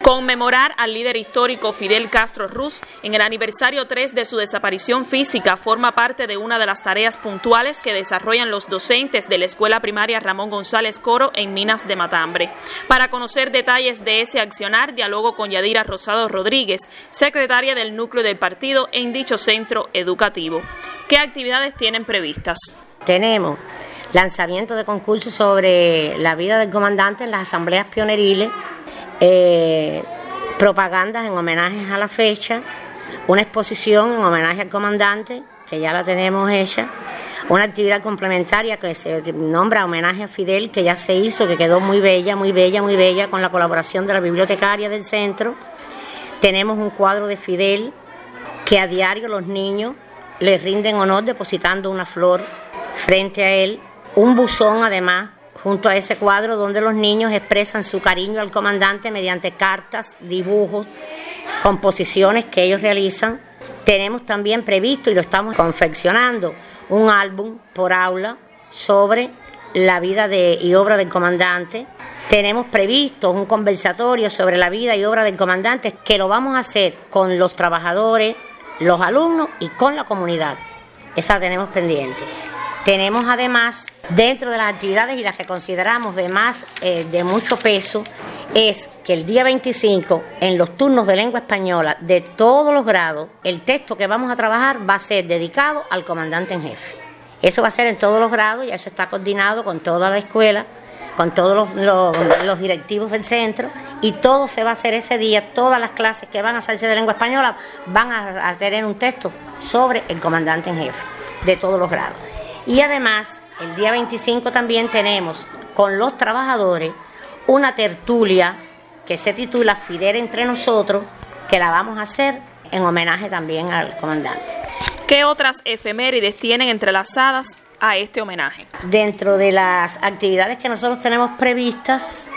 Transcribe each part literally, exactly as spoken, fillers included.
Conmemorar al líder histórico Fidel Castro Ruz en el aniversario tres de su desaparición física forma parte de una de las tareas puntuales que desarrollan los docentes de la Escuela Primaria Ramón González Coro en Minas de Matambre. Para conocer detalles de ese accionar, dialogo con Yadira Rosado Rodríguez, secretaria del núcleo del partido en dicho centro educativo. ¿Qué actividades tienen previstas? Tenemos lanzamiento de concursos sobre la vida del comandante en las asambleas pioneriles, eh, propagandas en homenajes a la fecha, una exposición en homenaje al comandante, que ya la tenemos hecha, una actividad complementaria que se nombra homenaje a Fidel, que ya se hizo, que quedó muy bella, muy bella, muy bella, con la colaboración de la bibliotecaria del centro. Tenemos un cuadro de Fidel que a diario los niños le rinden honor depositando una flor frente a él, un buzón además junto a ese cuadro donde los niños expresan su cariño al comandante mediante cartas, dibujos, composiciones que ellos realizan. Tenemos también previsto, y lo estamos confeccionando, un álbum por aula sobre la vida de, y obra del comandante. Tenemos previsto un conversatorio sobre la vida y obra del comandante que lo vamos a hacer con los trabajadores, los alumnos y con la comunidad. Esa la tenemos pendiente. Tenemos además, dentro de las actividades y las que consideramos de más, eh, de mucho peso, es que el día veinticinco, en los turnos de lengua española de todos los grados, el texto que vamos a trabajar va a ser dedicado al comandante en jefe. Eso va a ser en todos los grados y eso está coordinado con toda la escuela, con todos los, los, los directivos del centro, y todo se va a hacer ese día. Todas las clases que van a hacerse de lengua española van a, a tener un texto sobre el comandante en jefe de todos los grados. Y además, el día veinticinco también tenemos con los trabajadores una tertulia que se titula Fidel entre nosotros, que la vamos a hacer en homenaje también al comandante. ¿Qué otras efemérides tienen entrelazadas a este homenaje? Dentro de las actividades que nosotros tenemos previstas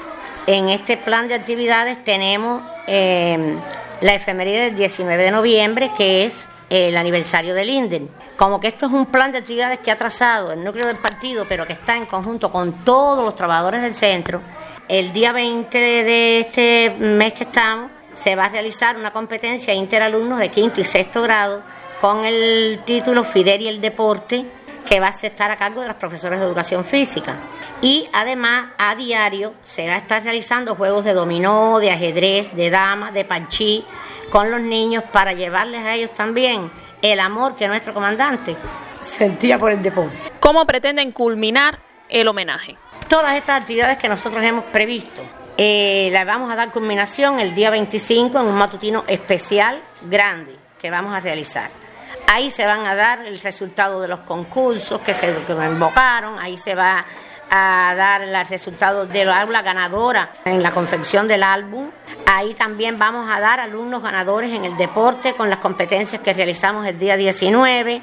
en este plan de actividades tenemos eh, la efeméride del diecinueve de noviembre, que es el aniversario del INDEN. Como que esto es un plan de actividades que ha trazado el núcleo del partido, pero que está en conjunto con todos los trabajadores del centro, el día veinte de este mes que estamos se va a realizar una competencia interalumnos de quinto y sexto grado con el título Fidel y el deporte, que va a estar a cargo de los profesores de educación física. Y además a diario se va a estar realizando juegos de dominó, de ajedrez, de dama, de parchís con los niños para llevarles a ellos también el amor que nuestro comandante sentía por el deporte. ¿Cómo pretenden culminar el homenaje? Todas estas actividades que nosotros hemos previsto eh, las vamos a dar culminación el día veinticinco en un matutino especial grande que vamos a realizar. Ahí se van a dar el resultado de los concursos que se que invocaron, ahí se va a dar el resultado de la aula ganadora en la confección del álbum. Ahí también vamos a dar alumnos ganadores en el deporte con las competencias que realizamos el día diecinueve.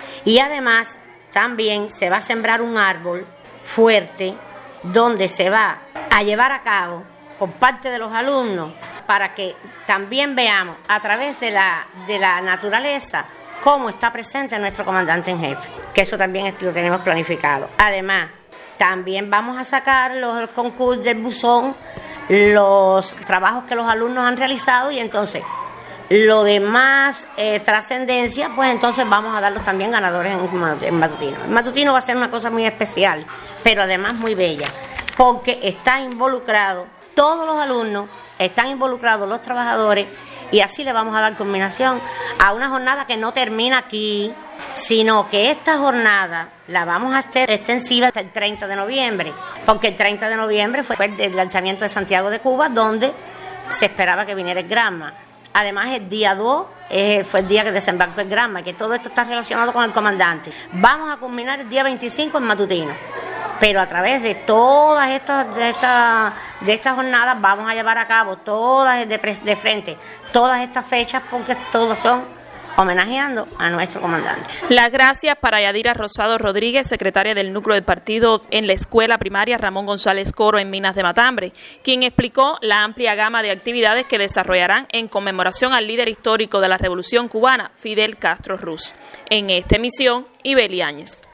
Y además también se va a sembrar un árbol fuerte donde se va a llevar a cabo por parte de los alumnos para que también veamos a través de la, de la naturaleza cómo está presente nuestro comandante en jefe, que eso también lo tenemos planificado. Además, también vamos a sacar los concursos del buzón, los trabajos que los alumnos han realizado, y entonces lo de más eh, trascendencia, pues entonces vamos a darlos también ganadores en, en matutino. El matutino va a ser una cosa muy especial, pero además muy bella, porque está involucrado todos los alumnos, están involucrados los trabajadores, y así le vamos a dar culminación a una jornada que no termina aquí, sino que esta jornada la vamos a hacer extensiva hasta el treinta de noviembre, porque el treinta de noviembre fue el lanzamiento de Santiago de Cuba, donde se esperaba que viniera el Granma. Además, el día dos eh, fue el día que desembarcó el Granma, que todo esto está relacionado con el comandante. Vamos a culminar el día veinticinco en matutino, pero a través de todas estas de estas de estas jornadas vamos a llevar a cabo todas de, de frente todas estas fechas, porque todos son homenajeando a nuestro comandante. Las gracias para Yadira Rosado Rodríguez, secretaria del núcleo del partido en la Escuela Primaria Ramón González Coro en Minas de Matambre, quien explicó la amplia gama de actividades que desarrollarán en conmemoración al líder histórico de la Revolución Cubana, Fidel Castro Ruz. En esta emisión, Ibeli Áñez.